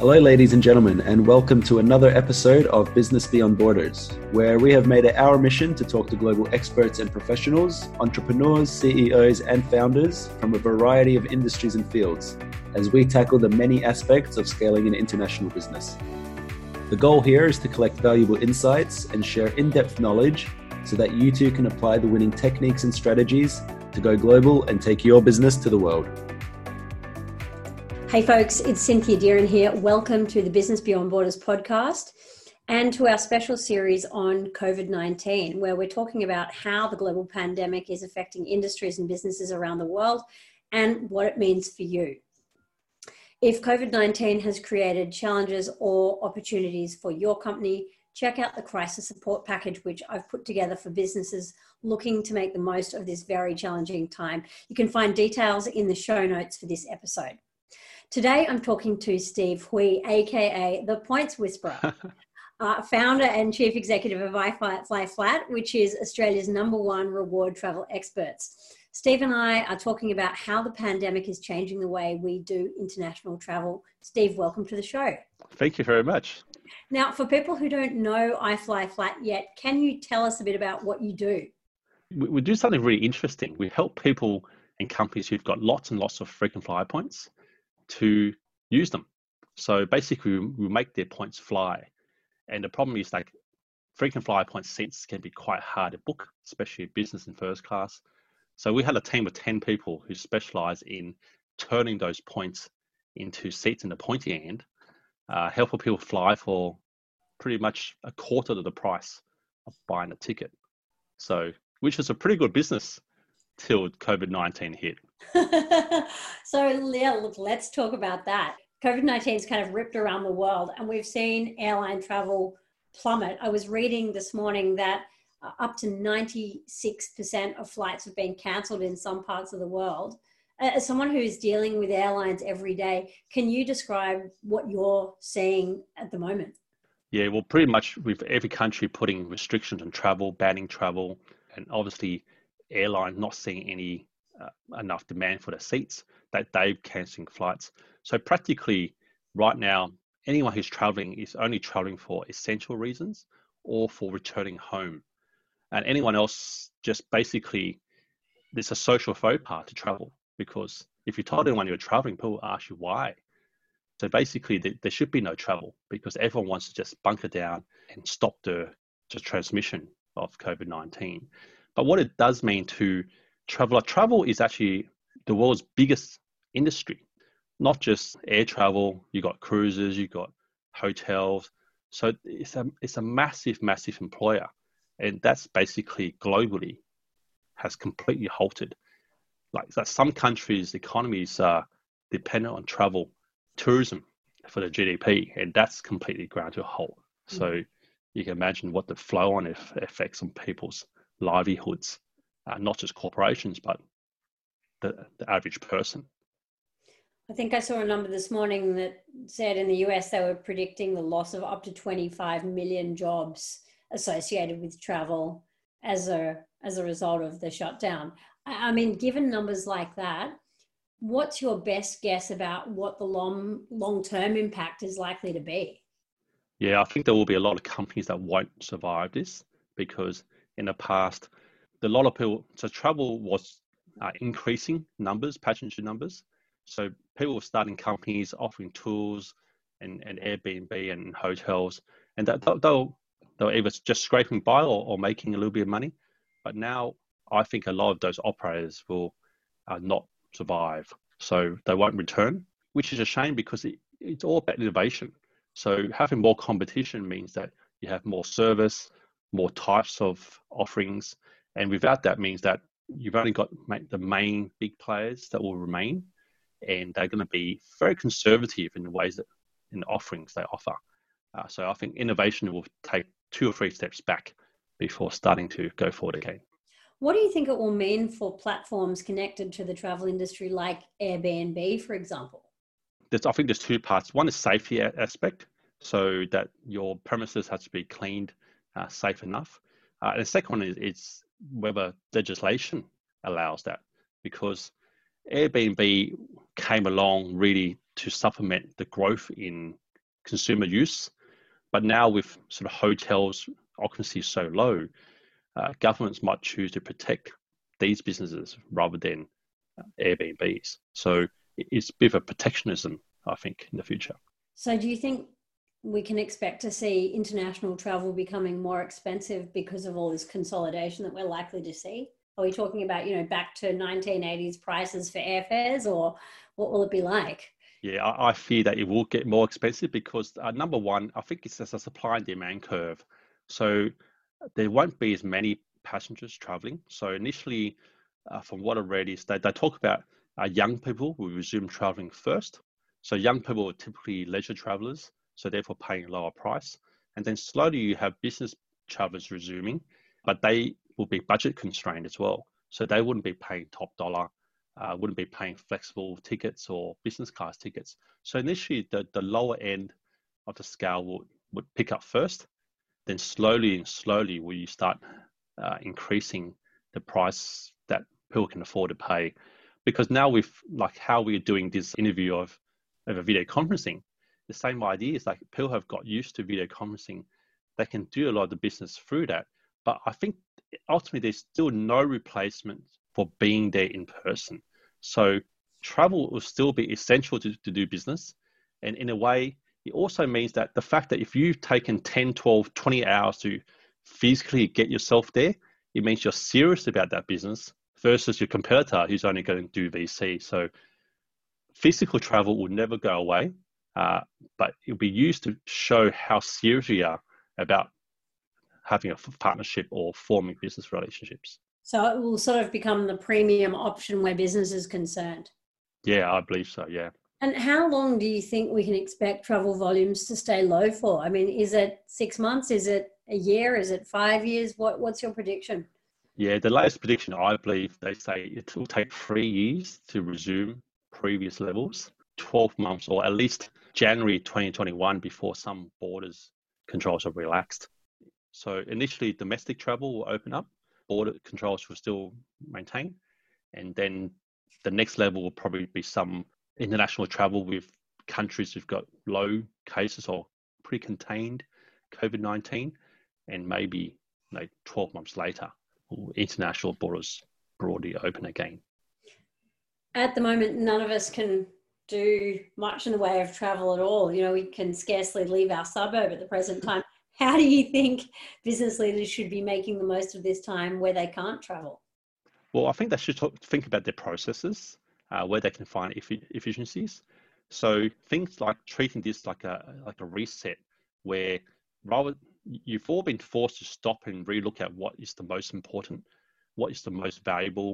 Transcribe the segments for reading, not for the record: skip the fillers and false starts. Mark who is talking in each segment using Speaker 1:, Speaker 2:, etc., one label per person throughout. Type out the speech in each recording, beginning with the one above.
Speaker 1: Hello, ladies and gentlemen, and welcome to another episode of Business Beyond Borders, where we have made it our mission to talk to global experts and professionals, entrepreneurs, CEOs, and founders from a variety of industries and fields, as we tackle the many aspects of scaling an international business. The goal here is to collect valuable insights and share in-depth knowledge so that you too can apply the winning techniques and strategies to go global and take your business to the world.
Speaker 2: Hey folks, it's Cynthia Deeren here. Welcome to the Business Beyond Borders podcast and to our special series on COVID-19, where we're talking about how the global pandemic is affecting industries and businesses around the world and what it means for you. If COVID-19 has created challenges or opportunities for your company, check out the crisis support package, which I've put together for businesses looking to make the most of this very challenging time. You can find details in the show notes for this episode. Today, I'm talking to Steve Hui, aka the Points Whisperer, founder and chief executive of iFlyFlat, which is Australia's #1 reward travel experts. Steve and I are talking about how the pandemic is changing the way we do international travel. Steve, welcome to the show.
Speaker 3: Thank you very much.
Speaker 2: Now, for people who don't know iFlyFlat yet, can you tell us a bit about what you do?
Speaker 3: We do something really interesting. We help people and companies who've got lots and lots of frequent flyer points to use them. So basically we make their points fly. And the problem is like frequent flyer point seats can be quite hard to book, especially business and first class. So we had a team of 10 people who specialize in turning those points into seats in the pointy end, helping people fly for pretty much a quarter of the price of buying a ticket. So, which is a pretty good business till COVID-19 hit.
Speaker 2: So yeah, look, let's talk about that. COVID-19 has kind of ripped around the world and we've seen airline travel plummet. I was reading this morning that up to 96% of flights have been cancelled in some parts of the world. As someone who's dealing with airlines every day, can you describe what you're seeing at the moment?
Speaker 3: Yeah, well, pretty much with every country putting restrictions on travel, banning travel, and obviously airline not seeing any enough demand for the seats, that they're cancelling flights. So practically right now, anyone who's traveling is only traveling for essential reasons or for returning home. And anyone else just basically, there's a social faux pas to travel, because if you told anyone you're traveling, people ask you why. So basically there should be no travel because everyone wants to just bunker down and stop the transmission of COVID-19. But what it does mean to travel is actually the world's biggest industry, not just air travel. You got cruises, you got hotels. So it's a massive, massive employer. And that's basically globally has completely halted. Like some countries' economies are dependent on travel, tourism for the GDP, and that's completely ground to a halt. So you can imagine what the flow-on effects on people's livelihoods, not just corporations, but the average person.
Speaker 2: I think I saw a number this morning that said in the US they were predicting the loss of up to 25 million jobs associated with travel as a result of the shutdown. I mean, given numbers like that, what's your best guess about what the long-term impact is likely to be?
Speaker 3: Yeah, I think there will be a lot of companies that won't survive this because in the past, a lot of people, so travel was increasing numbers, passenger numbers. So people were starting companies offering tours and Airbnb and hotels, and that they'll either just scraping by or making a little bit of money. But now I think a lot of those operators will not survive. So they won't return, which is a shame because it's all about innovation. So having more competition means that you have more service, more types of offerings. And without that means that you've only got the main big players that will remain. And they're going to be very conservative in the ways that in the offerings they offer. So I think innovation will take 2 or 3 steps back before starting to go forward again.
Speaker 2: What do you think it will mean for platforms connected to the travel industry like Airbnb, for example?
Speaker 3: I think there's 2 parts. One is safety aspect, so that your premises has to be cleaned safe enough. And the second one is whether legislation allows that, because Airbnb came along really to supplement the growth in consumer use. But now with sort of hotels occupancy so low, governments might choose to protect these businesses rather than Airbnbs. So it's a bit of a protectionism, I think, in the future.
Speaker 2: So do you think we can expect to see international travel becoming more expensive because of all this consolidation that we're likely to see? Are we talking about, back to 1980s prices for airfares, or what will it be like?
Speaker 3: Yeah, I fear that it will get more expensive because number one, I think it's just a supply and demand curve. So there won't be as many passengers traveling. So initially, from what I read, is that they talk about young people will resume traveling first. So young people are typically leisure travelers, so therefore paying a lower price. And then slowly you have business travelers resuming, but they will be budget constrained as well. So they wouldn't be paying top dollar, wouldn't be paying flexible tickets or business class tickets. So initially the lower end of the scale would pick up first. Then slowly will you start increasing the price that people can afford to pay. Because now with like how we're doing this interview of a video conferencing, the same idea is like people have got used to video conferencing. They can do a lot of the business through that. But I think ultimately there's still no replacement for being there in person. So travel will still be essential to do business. And in a way, it also means that the fact that if you've taken 10, 12, 20 hours to physically get yourself there, it means you're serious about that business versus your competitor who's only going to do VC. So physical travel will never go away, but it'll be used to show how serious we are about having a partnership or forming business relationships.
Speaker 2: So it will sort of become the premium option where business is concerned.
Speaker 3: Yeah, I believe so, yeah.
Speaker 2: And how long do you think we can expect travel volumes to stay low for? I mean, is it 6 months? Is it a year? Is it 5 years? What's your prediction?
Speaker 3: Yeah, the latest prediction, I believe, they say it will take 3 years to resume previous levels, 12 months, or at least January 2021 before some borders controls are relaxed. So initially, domestic travel will open up, border controls will still maintain, and then the next level will probably be some international travel with countries who've got low cases or pretty contained COVID-19, and maybe 12 months later, international borders broadly open again.
Speaker 2: At the moment, none of us can do much in the way of travel at all. We can scarcely leave our suburb at the present time. How do you think business leaders should be making the most of this time where they can't travel?
Speaker 3: Well, I think they should think about their processes, where they can find efficiencies. So things like treating this like a reset, where rather you've all been forced to stop and relook at what is the most important, what is the most valuable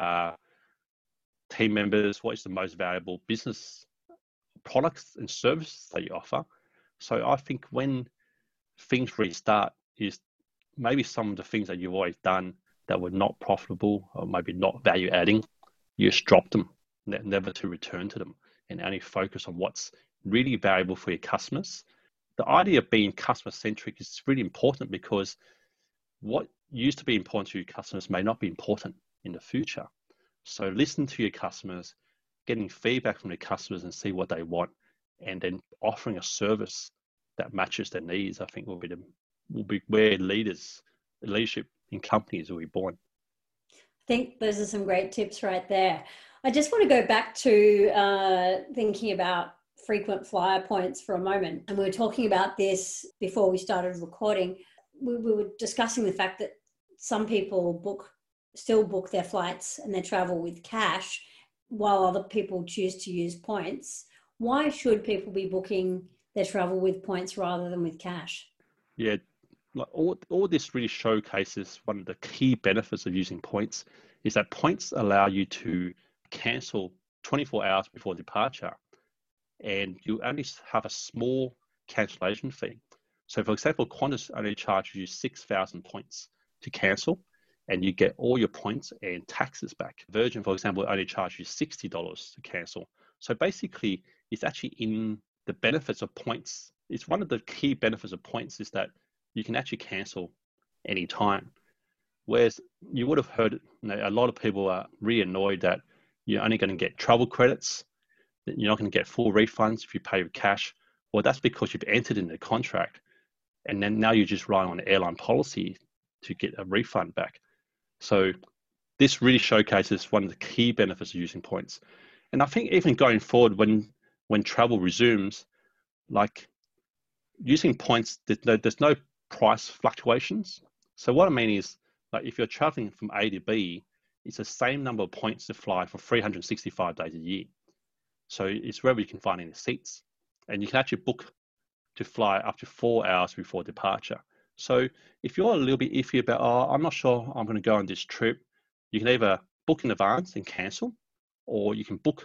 Speaker 3: team members, what is the most valuable business products and services that you offer. So I think when things restart, is maybe some of the things that you've always done that were not profitable or maybe not value adding, you just drop them, never to return to them, and only focus on what's really valuable for your customers. The idea of being customer centric is really important because what used to be important to your customers may not be important in the future. So listen to your customers, getting feedback from your customers and see what they want, and then offering a service that matches their needs, I think will be where leadership in companies will be born.
Speaker 2: I think those are some great tips right there. I just want to go back to thinking about frequent flyer points for a moment. And we were talking about this before we started recording. We were discussing the fact that some people still book their flights and their travel with cash, while other people choose to use points. Why should people be booking their travel with points rather than with cash?
Speaker 3: Yeah, like all this really showcases one of the key benefits of using points is that points allow you to cancel 24 hours before departure, and you only have a small cancellation fee. So for example, Qantas only charges you 6,000 points to cancel, and you get all your points and taxes back. Virgin, for example, only charges you $60 to cancel. So basically, it's actually in the benefits of points. It's one of the key benefits of points is that you can actually cancel anytime. Whereas you would have heard a lot of people are really annoyed that you're only going to get travel credits, that you're not going to get full refunds if you pay with cash, Well, that's because you've entered in the contract, and then now you're just relying on the airline policy to get a refund back. So this really showcases one of the key benefits of using points. And I think even going forward, when travel resumes, like using points, there's no price fluctuations. So what I mean is, like if you're traveling from A to B, it's the same number of points to fly for 365 days a year. So it's wherever you can find any seats. And you can actually book to fly up to 4 hours before departure. So if you're a little bit iffy about, I'm not sure I'm going to go on this trip, you can either book in advance and cancel, or you can book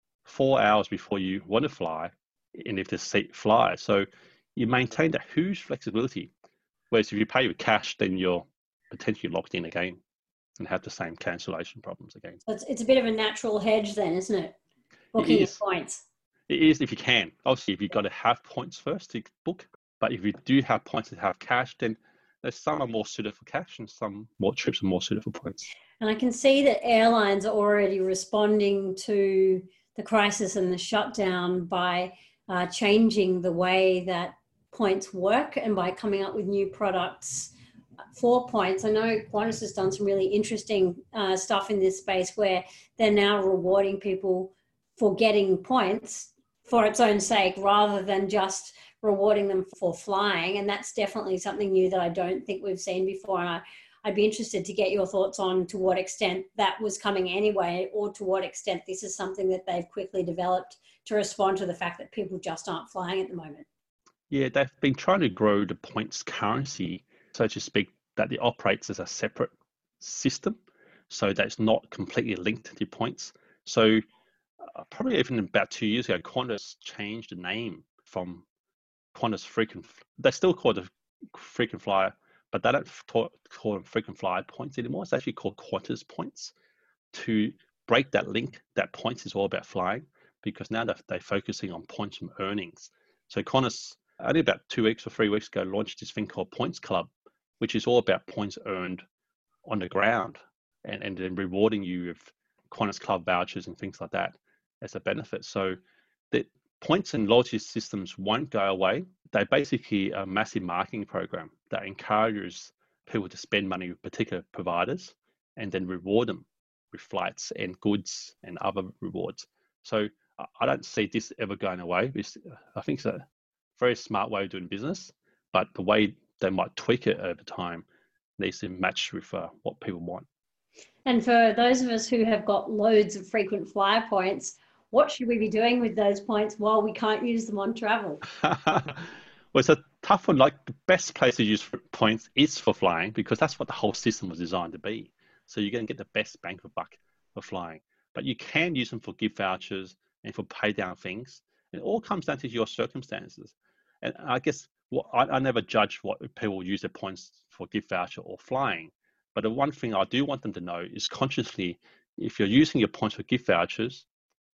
Speaker 3: 4 hours before you want to fly, and if the seat flies. So you maintain that huge flexibility. Whereas if you pay with cash, then you're potentially locked in again and have the same cancellation problems again.
Speaker 2: So it's a bit of a natural hedge then, isn't it? Booking your points.
Speaker 3: It is if you can. Obviously, if you've got to have points first to book, but if you do have points to have cash, then there's some are more suited for cash and some more trips are more suited for points.
Speaker 2: And I can see that airlines are already responding to the crisis and the shutdown by changing the way that points work and by coming up with new products for points. I know Qantas has done some really interesting stuff in this space where they're now rewarding people for getting points for its own sake rather than just rewarding them for flying. And that's definitely something new that I don't think we've seen before. And I'd be interested to get your thoughts on to what extent that was coming anyway, or to what extent this is something that they've quickly developed to respond to the fact that people just aren't flying at the moment.
Speaker 3: Yeah, they've been trying to grow the points currency, so to speak, that it operates as a separate system, so that it's not completely linked to points. So probably even about 2 years ago, Qantas changed the name from Qantas Frequent. They still call it a Frequent Flyer, but they don't call them Frequent Flyer points anymore. It's actually called Qantas Points, to break that link that points is all about flying, because now they're focusing on points from earnings. So Qantas, only about 2 weeks or 3 weeks ago, launched this thing called Points Club, which is all about points earned on the ground and then rewarding you with Qantas Club vouchers and things like that as a benefit. So the points and loyalty systems won't go away. They're basically a massive marketing program that encourages people to spend money with particular providers and then reward them with flights and goods and other rewards. So I don't see this ever going away. I think it's a very smart way of doing business, but the way they might tweak it over time needs to match with what people want.
Speaker 2: And for those of us who have got loads of frequent flyer points, what should we be doing with those points while we can't use them on travel?
Speaker 3: Well, it's a tough one. Like, the best place to use points is for flying, because that's what the whole system was designed to be. So you're going to get the best bang for buck for flying. But you can use them for gift vouchers and for pay down things. It all comes down to your circumstances. And I guess I never judge what people use their points for, gift voucher or flying. But the one thing I do want them to know is, consciously, if you're using your points for gift vouchers,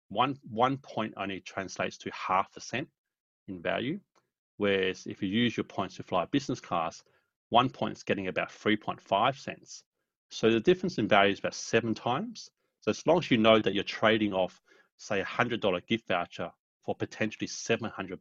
Speaker 3: one point only translates to 0.5 cent in value. Whereas if you use your points to fly business class, 1 point is getting about 3.5 cents. So the difference in value is about 7 times. So as long as you know that you're trading off, say, $100 gift voucher for potentially $700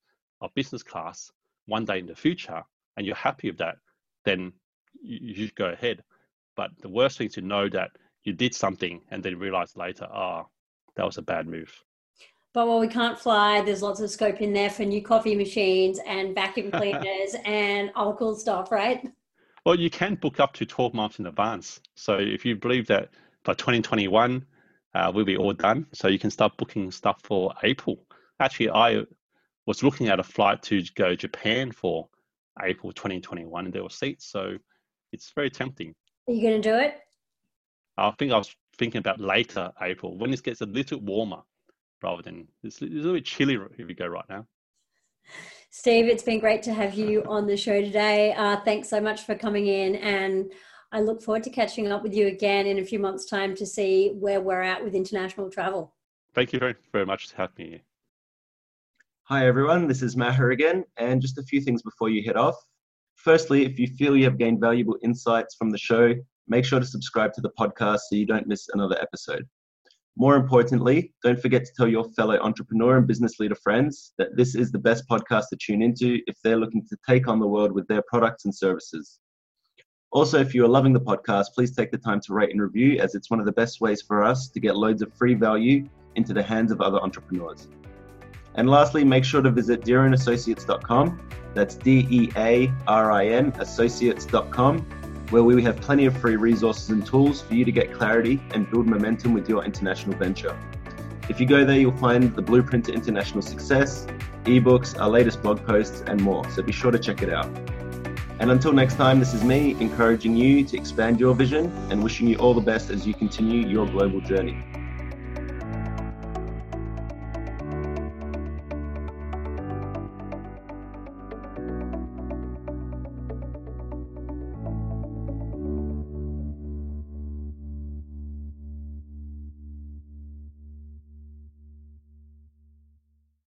Speaker 3: of business class one day in the future, and you're happy with that, then you should go ahead. But the worst thing is to know that you did something and then realize later, that was a bad move.
Speaker 2: But while we can't fly, there's lots of scope in there for new coffee machines and vacuum cleaners and all cool stuff, right?
Speaker 3: Well, you can book up to 12 months in advance. So if you believe that by 2021, we'll be all done. So you can start booking stuff for April. Actually, I was looking at a flight to go to Japan for April 2021, and there were seats. So it's very tempting.
Speaker 2: Are you going to do it?
Speaker 3: I think I was thinking about later April, when it gets a little warmer, rather than it's a little bit chilly if you go right now.
Speaker 2: Steve, it's been great to have you on the show today. Thanks so much for coming in, and I look forward to catching up with you again in a few months' time to see where we're at with international travel.
Speaker 3: Thank you very, very much for having me here.
Speaker 1: Hi everyone, this is Maher again, and just a few things before you head off. Firstly, if you feel you have gained valuable insights from the show, make sure to subscribe to the podcast so you don't miss another episode. More importantly, don't forget to tell your fellow entrepreneur and business leader friends that this is the best podcast to tune into if they're looking to take on the world with their products and services. Also, if you are loving the podcast, please take the time to rate and review, as it's one of the best ways for us to get loads of free value into the hands of other entrepreneurs. And lastly, make sure to visit dearinassociates.com. That's DEARIN associates.com, where we have plenty of free resources and tools for you to get clarity and build momentum with your international venture. If you go there, you'll find the blueprint to international success, ebooks, our latest blog posts, and more. So be sure to check it out. And until next time, this is me encouraging you to expand your vision and wishing you all the best as you continue your global journey.